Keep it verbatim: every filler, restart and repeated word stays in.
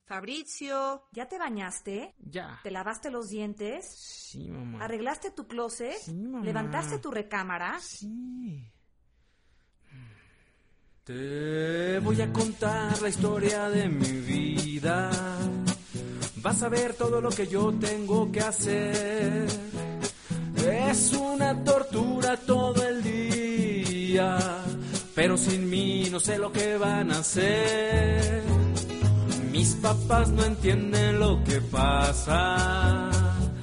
Fabrizio, ¿ya te bañaste? Ya. ¿Te lavaste los dientes? Sí, mamá. ¿Arreglaste tu closet? Sí, mamá. ¿Levantaste tu recámara? Sí. Te voy a contar la historia de mi vida. Vas a ver todo lo que yo tengo que hacer. Es una tortura todo el día, pero sin mí no sé lo que van a hacer. Mis papás no entienden lo que pasa.